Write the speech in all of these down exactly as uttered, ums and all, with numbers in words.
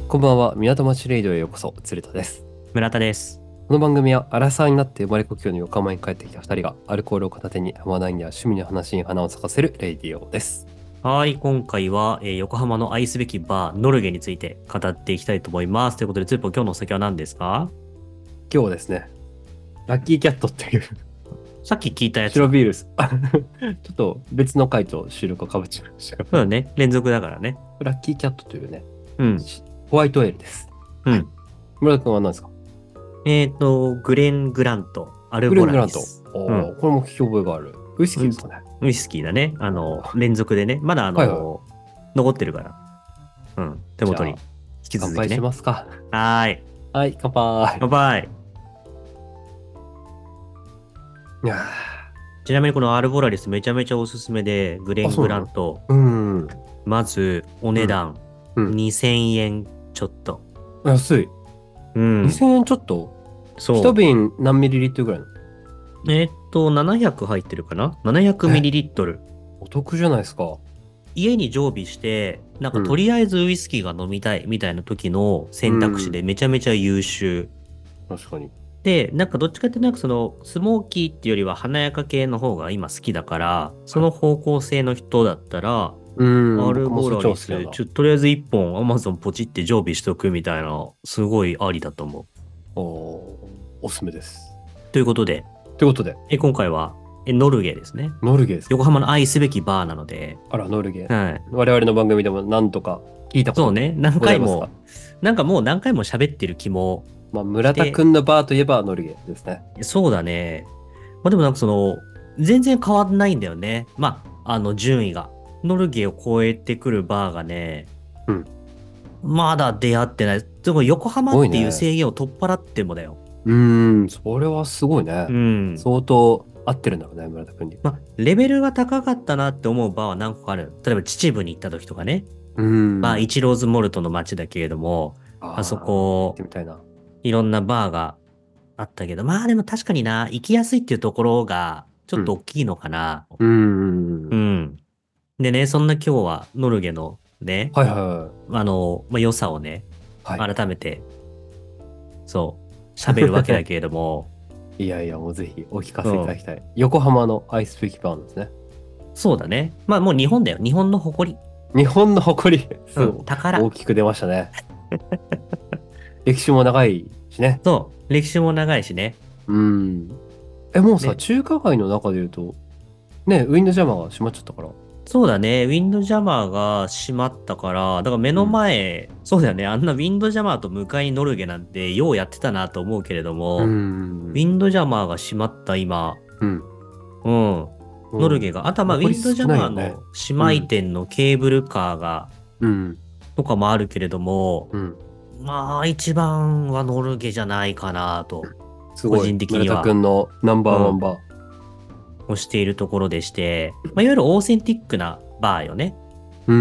こんばんは、港町レイドへようこそ、鶴田です。 村田です。 この番組は、アラサーになって生まれ故郷の横浜に帰ってきたふたりが、アルコールを片手に、話題や趣味の話に花を咲かせるレイディオです。 はい、今回は、えー横浜の愛すべきバー、ノルゲについて語っていきたいと思います。ということで、ツーポ今日のお酒は何ですか？ 今日はですね、ラッキーキャットっていうさっき聞いたやつだ。 白ビールス。ちょっと別の回と収録をかぶっちゃいましたが、 そうだね。連続だからね。 ラッキーキャットというね、 うん。 ホワイトエールです。はい。 うん。 村田君は何ですか？ えっと、グレン・グラント、アルボグレン・グラント。 ラリス。 おうん。 ー、これも聞き覚えがある。ウイスキーですかね。 ウイスキーだね。あの、連続でね。まだあはいはの、残ってるから。うん。手い。じゃ元に。引あ、 き乾杯し続きね。 ますか。 はーい。 はい、乾杯。 乾杯。 いやちなみにこのアルボラリスめちゃめちゃおすすめで、グレー、あ、 ン・グそうなの？ ラント、 うん。 まずおうん。 値段うん。 にせんえんちょっと。 安い。 うん。 にせんえんちょっと？一そ瓶何ミリリットルぐらいの？ う。えーっと、ななひゃく入ってるかな？ ななひゃくえ、 ml。 お得じゃないですか。 家に常備して、なんかとうん。 りあえずウイスキーが飲みたいみたいな時のう選択肢ん。 でめちゃめちゃ優秀。 確かに。 で、なんかどっちかってなんかそのスモーキーっていうよりは華やか系の方が今好きだから、そはい。 の方向性の人だったら、 うん。 アルボ僕もそっちラリス、 も好きなんだ。 ちょ、とりあえずいっぽん Amazon ポチって常備しとくみたいな、すごいありだと思う。 おー、おすすめです。 ということで、 ということで、 え、今回は、え、ノルゲですね。 ノルゲですか？ 横浜の愛すべきバーなので、 あら、ノルゲ。 はい。 我々の番組でも何とか聞いたことそうね、何ございますか？ 回も、なんかもう何回も喋ってる気もまあ、村田くして、 んのバーといえばノルゲですね。 そうだね。まあでもなんかその、全然変わんないんだよね。まあ、あの順位が。ノルゲを超えてくるバーがね、 うん。すまだ出会ってない。でも横浜っていうごいね。 制限を取っ払ってもだよ。 うーん、それはすごいね。 うん。 相当合ってるんだろうね、村田くんに。 まあ、レベルが高かったなって思うバーは何個かある。例えば秩父に行った時とかね。 うーまあ、 ん。 イチローズモルトの街だけれども、あそああ、行ってこ、 みたいな。 いろんなバーがあったけど、まあでも確かにな、行きやすいっていうところがちょうん。 っと大きいのかな。 うーん。 うん。でね、そんな今日はノルゲのね、 はいはいはい。 あの、まあ、良さをね、 はい。 改めて、そう、喋るわけだけれども、 いやいや、もうぜひお聞かうん。 せいただきたい。横浜のアイスピキバーンですね。 そうだね。まあもう日本だよ。日本の誇り。 日本の誇り、 うん。 そう、大宝。 きく出ましたね。歴史も長いしね。 そう。歴史も長いしね。 うん。え、もうさ、 ね。 中華街の中で言うと、ね、ウィンドジャマーが閉まっちゃったから。 そうだね。ウィンドジャマーが閉まったから、だから目のうん。 前、そうだよね。あんなウィンドジャマーと向かいにノルゲなんてようやってたなと思うけれどうも、ウん。 ィンドジャマーが閉まった今、 うん。 うん。ノルもう、 ゲが、あとはまあウィンドジャ残り少ないよね。 マーの姉妹うん。 店のケーブルカーが、 うん。 とかもあるけれども、 うん。 まあ一番はノルゲじゃないかなと、 すごい。 個人的村田くには、 んのナンバーうん、 ワンバ推しているところでして、まあいわゆるオーセンティックなバーよね。 ー。うん。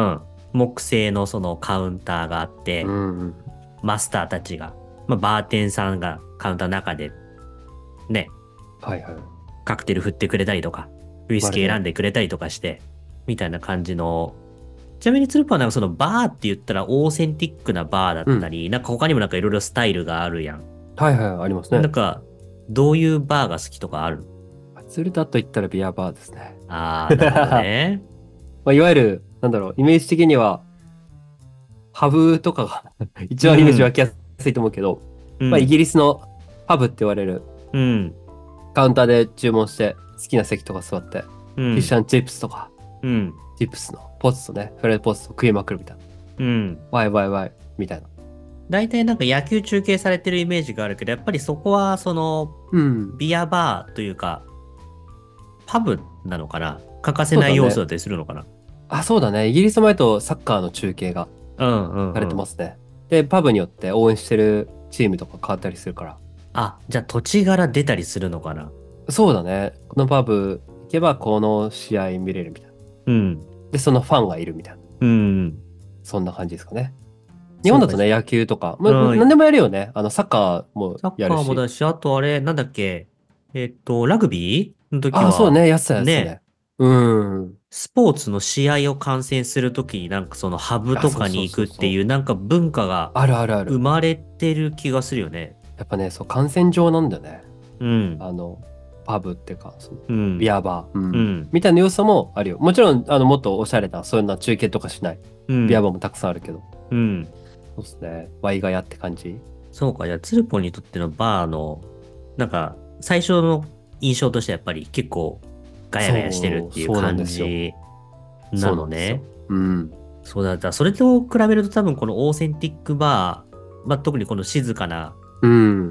うん。木製のそのカウンターがあっうて、 ん。 マスターたちが、まあ、バーテンさんがカウンターの中で、ね、 はいはい。 カクテル振ってくれたりとか、ウイスキー選んまるで。 でくれたりとかして、みたいな感じの、ちなみにツルパはなんかそのバーって言ったらオーセンティックなバーだっうん。 たり、なんか他にもなんかいろいろスタイルがあるやん。 はいはい、ありますね。 なんか、どういうバーが好きとかある？ 鶴田と言ったらビアバーですね。 ああー、なるほどね。 まあ、いわゆる、なんだろう、イメージ的には、ハブとかが一番イメージ湧うん、 きやすいと思うけど、まあ、イうん、 ギリスのハブって言われるうん、 カウンターで注文して好きな席とか座って、フうん、 ィッシュチップスとか、 うん、 チップスのポテトね、フライドポテト食いまくるみたいな。 うん。 ワイワイワイみたいな。 大体なんか野球中継されてるイメージがあるけど、やっぱりそこはそのうん。 ビアバーというか、パブなのかな？欠かせそうだね。 ない要素だったりするのかな？ あ、そうだね。イギリス前とサッカーの中継がうんうされんうん。 てますね。で、パブによって応援してるチームとか変わったりするから。 あ、じゃあ土地柄出たりするのかな？ そうだね。このパブ行けばこの試合見れるみたいな。 うん。 で、そのファンがいるみたいな。 うん。 そんな感じですかね。日そうか。 本だとね、野球とか、まあ、 うん。 何でもやるよね。あの、サッカーもサッやるし。 カーもだし、あとあれ、なんだっけ。えっと、ラグビーの時ああ、そうは、 ね。やってたやつね、 ね。うん。 スポーツの試合を観戦するときになんかそのハブあ、そうとかに行くそうそうそう。 っていうなんか文化があるあるある。 生まれてる気がするよね。 やっぱね、そう、感染上なんだよね。 うん。 あの、パブっていうか、そのビうん。 アバー、うん。 うん。 みたいな要素もあるよ。もちろん、あの、もっとおしゃれな、そういうのは中継とかしない。 うん。 ビアバーもたくさんあるけど。 うん。 そうですね。ワイガヤって感じ。 そうか。じゃあ、ツルポンにとってのバーの、なんか、最初の印象としてはやっぱり結構ガヤガヤしてるっそう、そうなんていう感ですよ。 じなそうなんですよ。 のね。 うん。 そうだった。それと比べると多分このオーセンティックバー、まあ、特にこの静かなうん。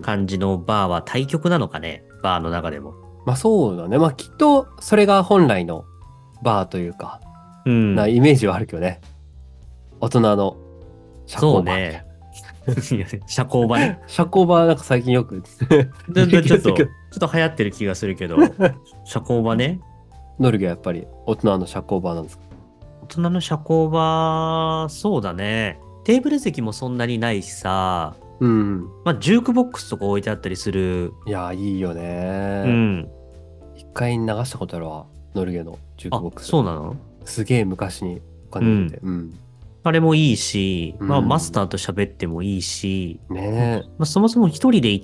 感じのバーは対極なのかね。バーの中でも。 まあそうだね。まあきっと、それが本来のバーというか、 うん。 なイメージはあるけどね。大人の社交場みたいそうね。いや社交場ね。 な。社交場なんか最近よくだ、 出るだ、ちょっと、 気がするけど。 ちょっと流行ってる気がするけど、社交場ね。 ノルゲはやっぱり大人の社交場なんですか？ 大人の社交場、そうだね。テーブル席もそんなにないしさ、 うん。 まあ、ジュークボックスとか置いてあったりする。 いやー、いいよね。 うん。 一回流したことあるわ。ノルゲのジュークあ、 ボックス。 そうなの？ すげえ昔にお金入れて。 うん。 うん。 あれもいいし、 うまあ、マスターん。 と喋ってもいいし、 ねえ。 まあ、そもそも一人で行って、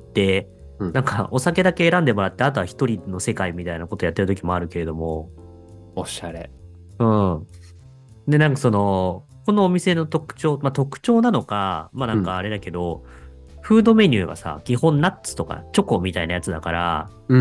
うん。 なんかお酒だけ選んでもらって、あとは一人の世界みたいなことやってる時もあるけれども、 おしゃれ。 うん。で、なんかその、このお店の特徴、まあ特徴なのか、まあなうん。 んかあれだけど、フードメニューがさ、基本ナッツとかチョコみたいなやつだから、 うん。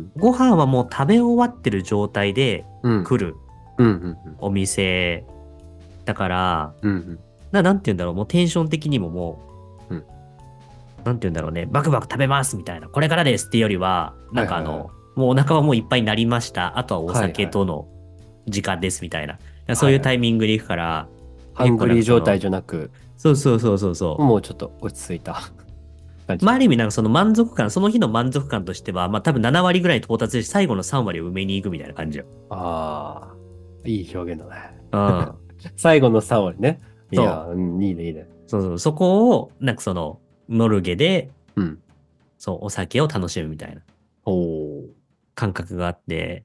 ご飯はもう食べ終わってる状態でうん。 来るうん。うん。 お店だから、 うん。 な、なんて言うんだろう、もうテンション的にももうん。 う、なんて言うんだろうね、バクバク食べますみたいな、これからですっていうよりは、なんはいはいはい。 かあの、もうお腹はもういっぱいになりました。あとはおはいはい。 酒との時間ですみたいな。そういうタイはいはい。 ミングで行くから、結構なんハングリー状態かその、 じゃなく、 そうそうそうそうそう。 もうちょっと落ち着いた感じまあ、あで。 る意味なんかその満足感、その日の満足感としては、まあ多分なな割ぐらい到達して最後のさん割を埋めに行くみたいな感じよ。 ああ、いい表現だね。 うん。 最後のさん割ね。いや、 そう。 うん、いいね、いいね。 そうそう。そこを、なんかその、ノルゲで、 うん。 そう、お酒を楽しむみたいなおお。 感覚があって、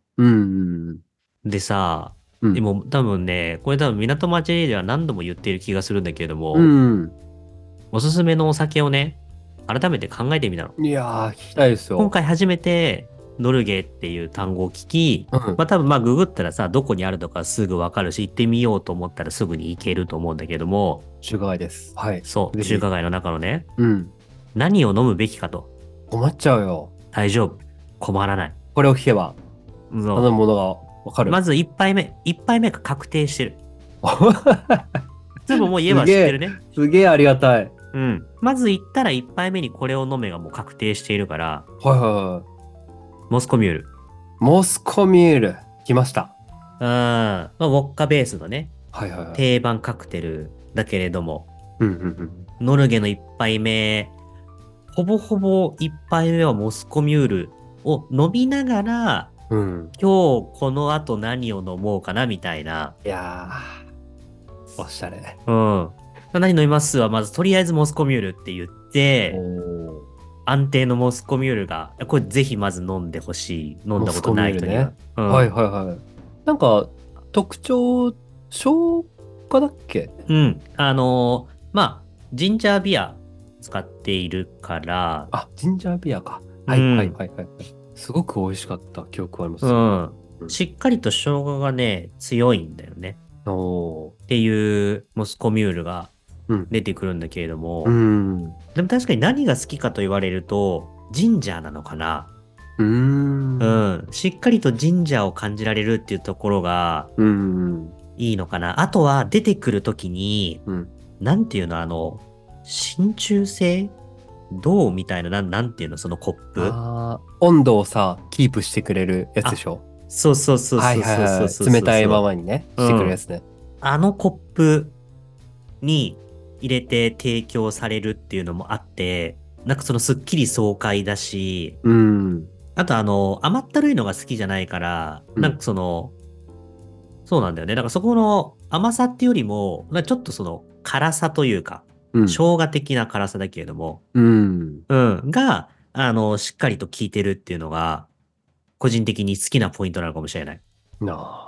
うん、うん、 でさ、 うん。 でも多分ね、これ多分港町エリアでは何度も言っている気がするんだけれどうも、 ん。 おすすめのお酒をね、改めて考えてみたの。 いやー、聞きたいですよ。 今回初めてノルゲっていう単語を聞き、 うん。 まあ多分まあググったらさ、どこにあるとかすぐわかるし、行ってみようと思ったらすぐに行けると思うんだけども、 中華街です。はい。 そう、 ぜひ。 中華街の中のね、 うん。 何を飲むべきかと。 困っちゃうよ。 大丈夫。困らない。 これを聞けば、頼そう。 むものがわかる。 まず一杯目。一杯目が確定してる。でももう家はすげえ、 知ってるね。 すげえありがたい。 うん。まず行ったら一杯目にこれを飲めがもう確定しているから、 はいはいはい。 モスコミュール。 モスコミュール。来ました。 うん。まあ、ウォッカベースのね、 はいはいはい。 定番カクテルだけれども、 うんうんノルゲの一杯目、ほぼほぼ一杯目はモスコミュールを飲みながら、 うん。うん。 今日この後何を飲もうかなみたいな。 いやー、おしゃれ。 うん。何飲みますは、まずとりあえずモスコミュールって言っおて、 ー。 安定のモスコミュールが、これぜひまず飲んでほしい。飲んだことモスコミない人には。 ュールね。はいうん。 はいはい。なんか、特徴、消化だっけ？ うん。あのーまあ、ジンジャービア使っているから、 あ、ジンジャービアか。はいはいうん。 はいはい。すごく美味しかった記憶ありまうす。 ん。 うん。 しっかりと生姜がね、強いんだよね。 おー。 っていうモスコミュールがうん。 出てくるんだけれどうも、 ん。 でも確かに何が好きかと言われると、ジンジャーなのかな。 うーん。 うん。しっかりとジンジャーを感じられるっていうところがうん。 いいのかな。あとは出てくるときに、 うん。 なんていうの、あの、真鍮製銅みたいな、なん、なんていうの、そのコップ。 あー、温度をさ、キープしてくれるやつであ、 しょ？ そうそうそうはいそうそうそはいはい。 うそう冷たいまそうそまにね、 う。うしてくれるやん。 つね。 あのコップに入れて提供されるっていうのもあって、なんかそのすっきり爽快だし、 うん。 あとあの、甘ったるいのが好きじゃないから、 うん。 なんかその、そうなんだよね。だからそこの甘さっていうよりも、なんかちょっとその辛さというか、 うん。 生姜的な辛さだけれども、 うん。 うん、が、あの、しっかりと効いてるっていうのが、個人的に好きなポイントなのかもしれない。 なあ。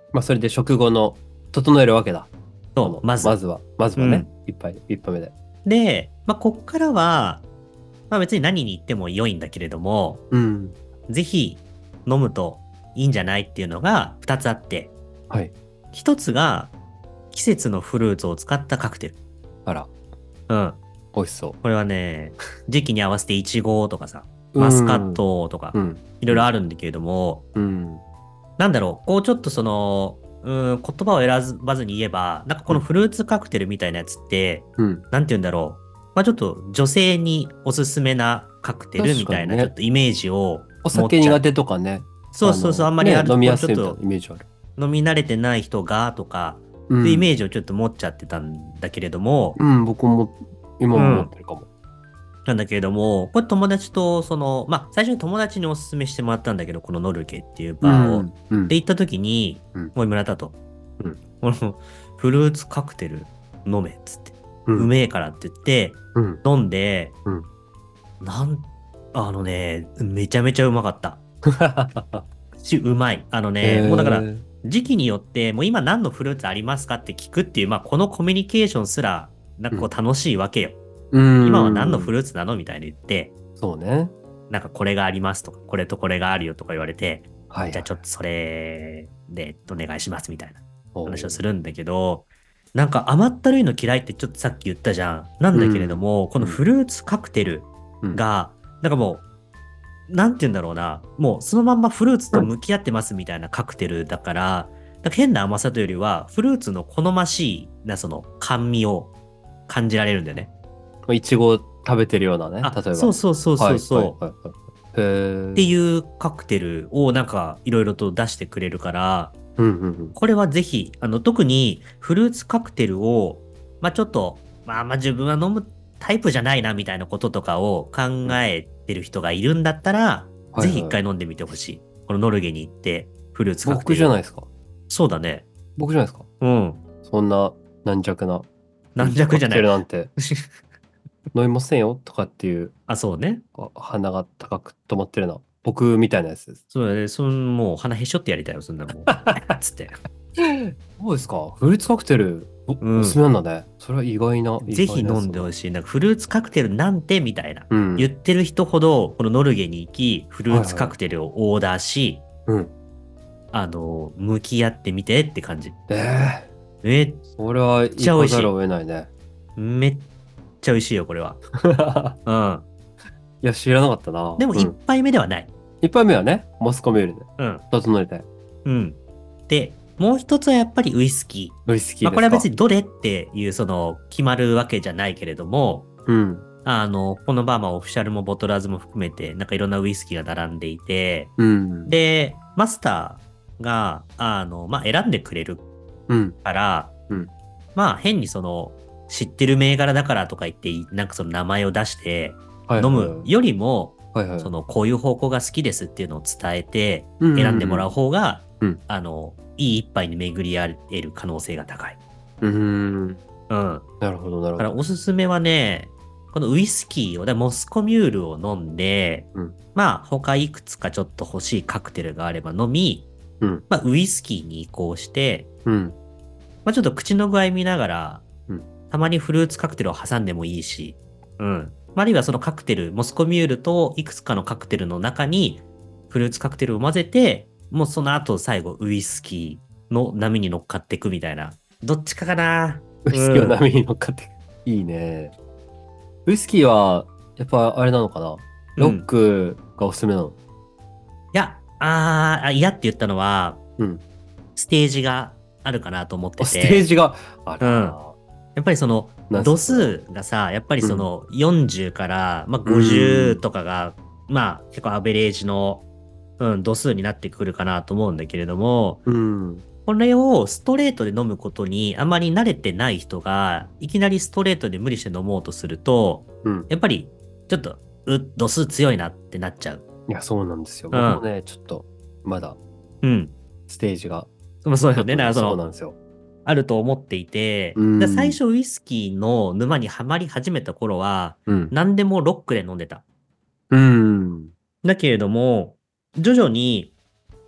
まあそれで食後の整えるわけだ。このそう、まず。 まずは、まずはね、一杯、一杯目で。 で、まあ、こっからは、まあ別に何に言っても良いんだけれども、 うん。 ぜひ飲むといいんじゃないっていうのがふたつあって、 はい。 ひとつが季節のフルーツを使ったカクテル。 あら、 うん。 美味しそこれはね、時期に合わせてイチゴとかさ、 う。 マスカットとかう、ん。 いろいろあるんだけれども、 うん。 なんだろう、こうちょっとその、うん、言葉を選ばずに言えば、なんかこのフルーツカクテルみたいなやつって、 うん。 なんて言うんだろう。まあちょっと女性におすすめなカクテルみたいな確かにねちょっとイメージをお持っちゃう。 酒苦手とかね。 そうそうそう、あんまりね、 ある飲みやちょっとすいみたいなイメージある。 飲み慣れてない人がとか、 うん。 でイメージをちょっと持っちゃってたんだけれども、 うん、僕も今も思ってるかも。 なんだけれども、これ友達と、その、まあ、最初に友達にお勧めしてもらったんだけど、このノルゲっていうバーを。 うん。うん。 で、行った時に、 うんもう村田と、 うんこのフルーツカクテル飲めっつって、 う。 うんめえからって言って、 うん。 飲んで、 うん。 なん、あのね、めちゃめちゃうまかった。し、うまい。あのね、もうだから、時期によって、もう今何のフルーツありますかって聞くっていう、まあ、このコミュニケーションすら、なんかこう楽しいわけよ。 うん。 今は何のフルーツなのみたいに言って、 そうね。 なんかこれがありますとか、これとこれがあるよとか言われて、 はい。 じゃあちょっとそれでお願いしますみたいなお話をするんだけど、なんか甘ったるいの嫌いってちょっとさっき言ったじゃん。なんだけれども、このフルーツカクテルが、なんかもう、なんて言うんだろうな、もうそのまんまフルーツと向き合ってますみたいなカクテルだから、なんか変な甘さというよりは、フルーツの好ましいなその甘味を感じられるんだよね。 いちご食べてるようなね、 あ、 例えば。 そうそうそうそうそう。 はいはいはいはいへーっていうカクテルをなんかいろいろと出してくれるから、 うんうんうん。 これはぜひ、あの、特にフルーツカクテルを、まあちょっと、まあまあ自分は飲むタイプじゃないなみたいなこととかを考えてる人がいるんだったら、 はいはいぜひ一回飲んでみてほしい。このノルゲに行って、フルーツカクテル。 僕じゃないですか。 そうだね。 僕じゃないですか。 うん。 そんな軟弱な。 軟弱じゃないカクテルなんて飲みませんよとかっていうあ、そうね。 あ鼻が高く止まってるな。僕みたいなやつです。 そうだね。そのもう鼻へし折ってやりたいよ、そんなもん。つって。 そうですか。フルーツカクテルお,、 うんおすすめなんだね。それは意外な。 ぜひ飲んでほい。 しい。なんかフルーツカクテルなんてみたいな。 うん。 言ってる人ほど、このノルゲに行き、フルーツカクテルをオーダーし、 うん。 あの、向き合ってみてって感じ。 ええめっそれはちゃ美味しい行かざるを得ないね。 めっちゃ美味しいよ、これは。うん。 いや、知らなかったな。 でもうん一杯目ではない。 一杯目はね、モスコミュールでうん。 整えて。 うん。で、もう一つはやっぱりウイスキー。 ウイスキーですか。 まあこれは別にどれっていうその決まるわけじゃないけれども、 うん。 あの、このバーマオフィシャルもボトラーズも含めて、なんかいろんなウイスキーが並んでいて、 うん。 で、マスターが、あの、まあ選んでくれるうん。 から、 うんまあ変にその、知ってる銘柄だからとか言って、なんかその名前を出してはい飲むよりも、 はいはい。 その、こういう方向が好きですっていうのを伝えて、 うんうんうん選んでもらう方が、 うんあの、いい一杯に巡り合える可能性が高い。 うーん。 うん。 なるほど、なるほだからど。 おすすめはね、このウイスキーを、だからモスコミュールを飲んで、 うんまあ他いくつかちょっと欲しいカクテルがあれば飲み、 うん。 まあウイスキーに移行して、 うん。 まあちょっと口の具合見ながら、 うんたまにフルーツカクテルを挟んでもいいし、うん。あるいはそのカクテル、モスコミュールといくつかのカクテルの中にフルーツカクテルを混ぜて、もうその後最後ウイスキーの波に乗っかっていくみたいな。どっちかかな。 ウイスキーを波に乗っかって、いいね。ウイスキーは、やっぱあれなのかな、ロックがおすすめなの。 いや、あーあ、嫌って言ったのは、 うんステージがあるかなと思ってて。 あステージが、あら、 やっぱりそのなんすか度数がさ、やっぱりそのよんじゅうから、まあ、ごじゅうとかが、まあ結構アベレージの、うん、度数になってくるかなと思うんだけれども、 うん。 これをストレートで飲むことにあまり慣れてない人が、いきなりストレートで無理して飲もうとすると、 うん。 やっぱりちょっと、う、度数強いなってなっちゃう。 いや、そうなんですよ。 うん僕もね、ちょっと、まだ、 うん。 ステージが。 まあそうよね。だからそのそうなんですよ。 あると思っていて、 うんだから最初ウイスキーの沼にはまり始めた頃は、 うん。 何でもロックで飲んでた。 うん。 だけれども、徐々に、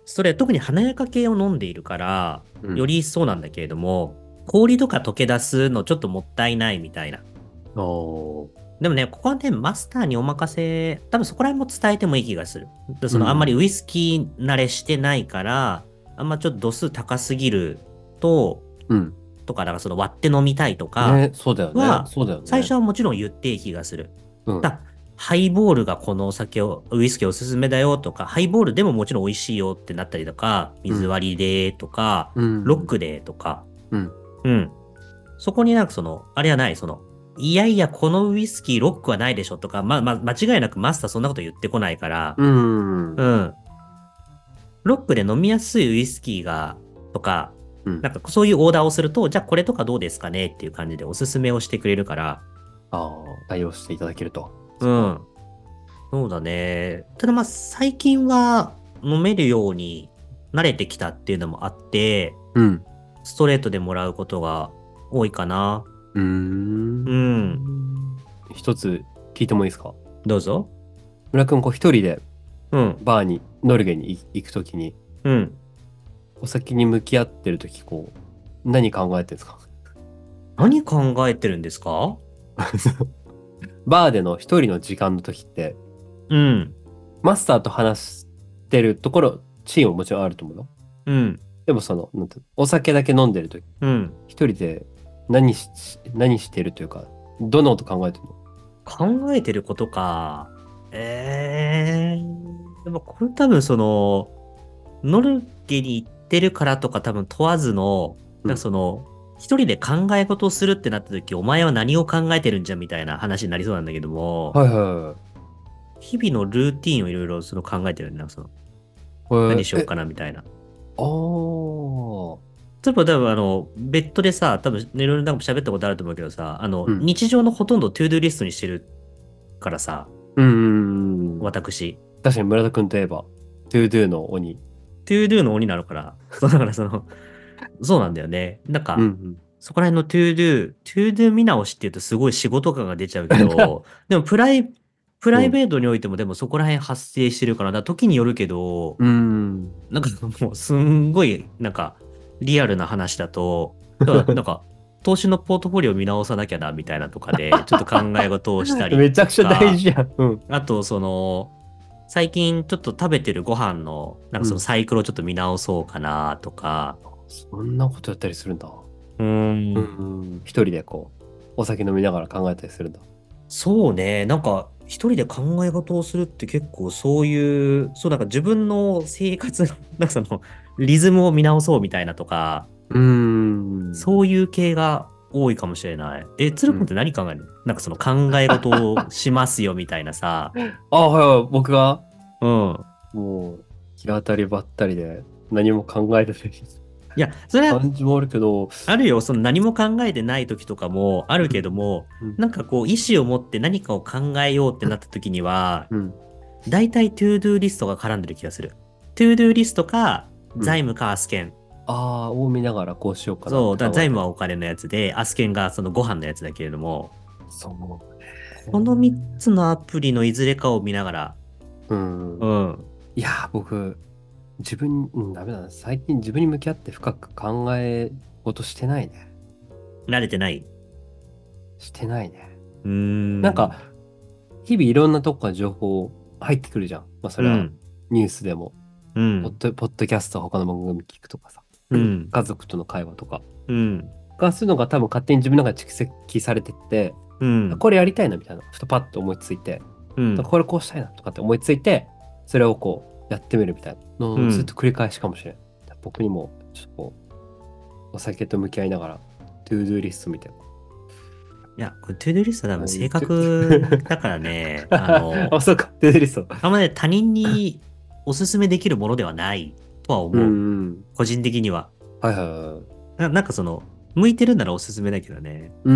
ストレート、特に華やか系を飲んでいるから、 うん、 より一層なんだけれども、氷とか溶け出すのちょっともったいないみたいな。 おー、 でもね、ここはね、マスターにお任せ、多分そこら辺も伝えてもいい気がする。でその、あんまりウイスキー慣れしてないから、あんまちょっと度数高すぎると、 うん。 とか、だからその割って飲みたいとかね、そうだよね。 は、 そうだよね。 最初はもちろん言っていい気がする。 うん。 だハイボールがこのお酒を、ウイスキーおすすめだよとか、ハイボールでももちろん美味しいよってなったりとか、水割りでとか、 うん。 ロックでとか、 うん。 うん。そこになんかその、あれはない、その、いやいや、このウイスキーロックはないでしょとか、ま、ま、間違いなくマスターそんなこと言ってこないから、 うん。 うん。ロックで飲みやすいウイスキーが、とか、 うん。 なんかそういうオーダーをすると、じゃあこれとかどうですかねっていう感じでおすすめをしてくれるから、 ああ、対応していただけると。 うん。そうだね。ただまあ最近は飲めるように慣れてきたっていうのもあって、 うん。 ストレートでもらうことが多いかな。 うーん。 うん。 一つ聞いてもいいですか？ どうぞ。 村君、こう一人でうん。 バーに、ノルゲに行くときに、 うん。 お酒に向き合ってるとき、こう、何考えてるんですか？ 何考えてるんですか？ バーでの一人の時間のときって、 うん。 マスターと話してるところ、シーンももちろんあると思うよ。 うん。 でもその、なんてお酒だけ飲んでるとき、 うん。 一人で何し、何してるというか、どんなこと考えてるの？ 考えてることか。ええー。でもこれ多分その、ノルゲに行ってるからとか多分問わずの、なんかその、一人で考え事をするってなった時、お前は何を考えてるんじゃみたいな話になりそうなんだけども、 はいは日々のルーティンをいろいろその考えてるんだよ。その、 いはい。 何しようえ、 かなみたいな。 あー、 例えば多分あの、ベッドでさ、多分いろいろなんか喋ったことあると思うけどさ、あの、 うん。 日常のほとんどトゥードゥーリストにしてるからさ、 うんうんうん。 私。 確かに村田君といえば、トゥードゥの鬼。 トゥードゥの鬼なのから、そうだからその、そうなんだよね。なんか、 うんうん。 そこら辺のトゥードゥ、トゥードゥ見直しって言うとすごい仕事感が出ちゃうけど、でもプライ、プライうん。 ベートにおいてもでもそこら辺発生してるから、だから時によるけど、 うん。 なんかもうすんごい、なんか、リアルな話だと、だからなんか、投資のポートフォリオ見直さなきゃな、みたいなとかで、ちょっと考え事をしたりとめちゃくちゃ大か、 事やん。うん。 あと、その、最近ちょっと食べてるご飯の、なんかそのうん。 サイクルをちょっと見直そうかな、とか、 そんなことやったりするんだ。 うーうん、 ん。一人でこう、お酒飲みながら考えたりするんだ。 そうね、なんか、一人で考え事をするって結構そういう、そうなんか自分の生活の、なんかその、リズムを見直そうみたいなとか、 うーん。 そういう系が多いかもしれない。え、つるぽんってうん。 何考えるの？なんかその考え事をしますよみたいなさ。 あ、はいはい。僕が、 うん。 もう、日当たりばったりで、何も考えてないいや、それは感じもあるけど、 あるよ。その何も考えてない時とかもあるけども、 うん。 なんかこう意思を持って何かを考えようってなった時には、 うん。 大体トゥードゥーリストが絡んでる気がする。トゥードゥーリストか、 うん。 財務かアスケン。 ああ、を見ながらこうしようかなっそう、だからて考えてる。 財務はお金のやつで、アスケンがそのご飯のやつだけれども、 そうこのみっね。 つのアプリのいずれかを見ながら、 うん。 うん、 いやー、僕、自分、うん、ダメだな。最近自分に向き合って深く考え事してないね。 慣れてない。 してないね。 うーん。 なんか、日々いろんなとこから情報入ってくるじゃん。まあ、それはうん。 ニュースでも、ポッうん。 ド、ポッドキャスト、他の番組聞くとかさ、 うん。 家族との会話とかうん。 が、そういうのが多分勝手に自分の中で蓄積されてって、 うん。 これやりたいなみたいな、ふとパッと思いついて、 うん。 これこうしたいなとかって思いついて、それをこうやってみるみたいなのをずっとうん。 繰り返しかもしれない。僕にも、ちょっとこう、お酒と向き合いながら、トゥードゥーリスト見て、 いや、これトゥードゥーリストは多分性はいトゥ格だからね、あの、 あ、そうか、トゥードゥーリスト。 あんまね、他人におすすめできるものではないとはう思う。 んうん。 個人的には。 はいはいはい。 な、なんかその、向いてるならおすすめだけどね。 うん。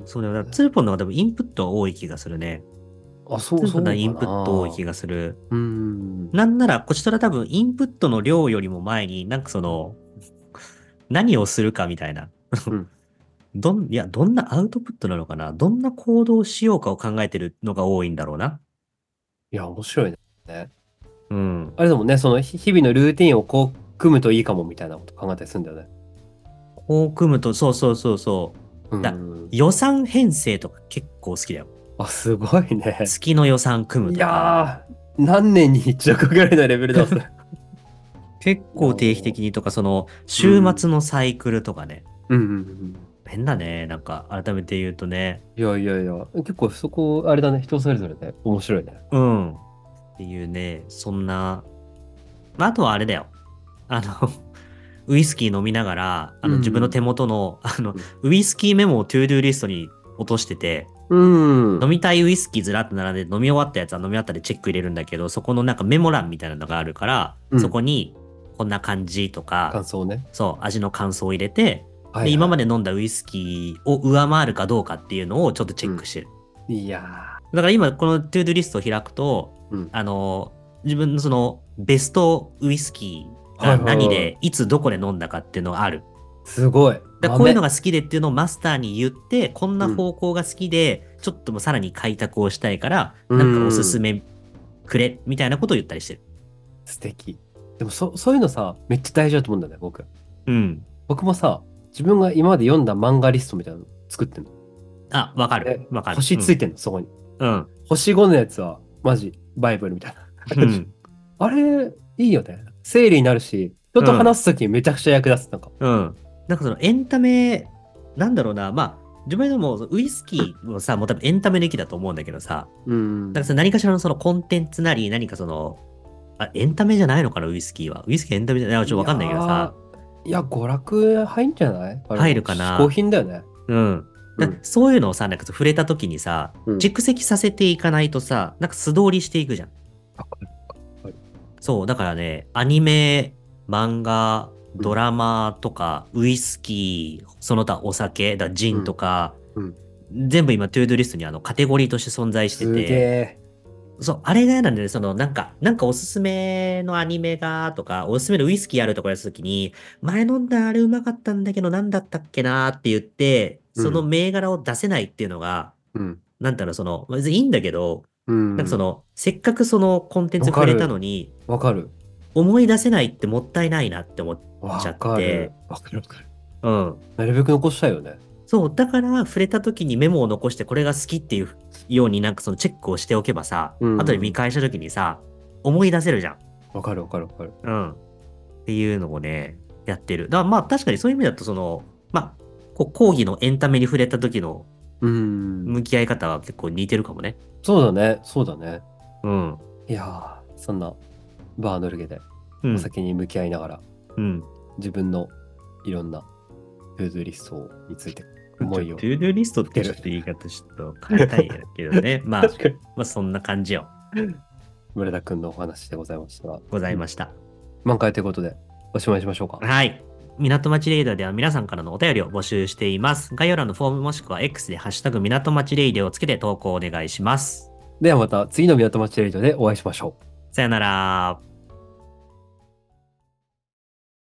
そうだよ。だからツーポンの方が多分インプットは多い気がするね。 あ、そう、 ツーポンの方がそうかインプット多い気な。 がする。 うん。 なんなら、こちとら多分インプットの量よりも前に、なんかその、何をするかみたいな。 うん。 どん、いや、どんなアウトプットなのかな、どんな行動をしようかを考えてるのが多いんだろうな。 いや、面白いね。 うん。 あれだもんね、その日日々のルーティンをこう組むといいかもみたいなこと考えたりするんだよね。 こう組むと、そうそうそうそう。 うだん。 予算編成とか結構好きだよ。 あ、すごいね。 月の予算組むいとか、 やー、何年に一度ぐらいのレベルだ、それ。 結いや構定期ー的にとか、その、 う週ん。 末のサイクルとかね。 うんうんうん。 変だね。なんか、改めて言うとね。 いやいやいや、結構そこ、あれだね、人それぞれで面白いね。 うん。っていうね、そんな、まあ、あとはあれだよ。あの、ウイスキー飲みながら、あの、自分の手元の、あの、ウイスキーメモをトゥードゥーリストに落としてて、 うん。うん。 飲みたいウイスキーずらっと並んで、飲み終わったやつは飲み終わったでチェック入れるんだけど、そこのなんかメモ欄みたいなのがあるから、 うんそこに、こんな感じとか、 感想ね。 そう、味の感想を入れて、で、 はいは今まで飲んだウイスキーを上回るかどうかっていうのをちょっとチェックしてる。 い。いやだから今、このトゥードゥリストを開くと、 ー。うん。 あの、自分のそのベストウイスキーがはいはいはい何で、いつどこで飲んだかっていうのがある。 すごい。 だからこういうのが、 が好きでっていうのをマスターに言って、こんな方向が好きで、ちょっともうさらに開拓をしたいから、 うんなんかおすすめくれ、みたいなことを言ったりしてる。 素敵。でもそ、そういうのさ、めっちゃ大事だと思うんだよね、僕。 うん。 僕もさ、自分が今まで読んだ漫画リストみたいなの作ってんの。 あ、わかる。 え、 わかる。 星ついてんの、そこに。 うん。 星ごのやつは、マジ、バイブルみたいな。 うん。 あれ、いいよね。整理になるし、人と話すときにめちゃくちゃ役立つ。なんか。 うん。なんかそのエンタメ、なんだろうな、まあ、自分でもウイスキーもさ、もう多分エンタメの域だと思うんだけどさ、 うん。 なんかさ、何かしらのそのコンテンツなり、何かその、あ、エンタメじゃないのかな、ウイスキーは。ウイスキーエンタメじゃない、ちょっとわかんないけどさ、 いやー、いや、娯楽入んじゃないあれ入るかな。 嗜好品だよね。 うん。だうんそういうのをさ、なんか触れた時にさ、 うん蓄積させていかないとさ、なんか素通りしていくじゃん。 わかるわかるそう、だからね、アニメ、漫画、 うんドラマとか、ウイスキー、その他お酒、だジンとか、 うん全部今、トゥードゥリストにあのカテゴリーとして存在してすげて、 え。 そう、あれが嫌なんで、その、なんか、なんかおすすめのアニメが、とか、おすすめのウイスキーあるとかやったときに、前飲んだあれうまかったんだけど、なんだったっけなーって言って、その銘柄を出せないっていうのが、 うん。 なんだろう、その、別にいいんだけど、 うん。 なんかその、せっかくそのコンテンツ触れたのに、 わかる。 思い出せないってもったいないなって思っちゃわっかる。 て、 わかるわかる。 うん。 なるべく残したいよね。 そう、だから触れた時にメモを残してこれが好きっていうようになんかそのチェックをしておけばさ、 うん後で見返した時にさ、思い出せるじゃん。 わかるわかるわかる。 うん。っていうのをね、やってる。だからまあ確かにそういう意味だとその、まあ、こう講義のエンタメに触れた時のうん。 向き合い方は結構似てるかもね。 そうだね。そうだね。 うん。 いやー、そんなバーのルゲでうん。 お酒に向き合いながら、 うん。 自分のいろんなトゥードゥリストについて思いを。 トゥードゥーリストってちょっと言い方ちょっと変えたいんやけどね。まあ、 確かに。 まあそんな感じよ。 村田くんのお話でございましたが。 ございました。 満開ということで、おしまいしましょうか。 はい。港町レイディオでは皆さんからのお便りを募集しています。概要欄のフォームもしくは X でハッシュタグ港町レイディオをつけて投稿お願いします。 ではまた次の港町レイドでお会いしましょう。 さよなら。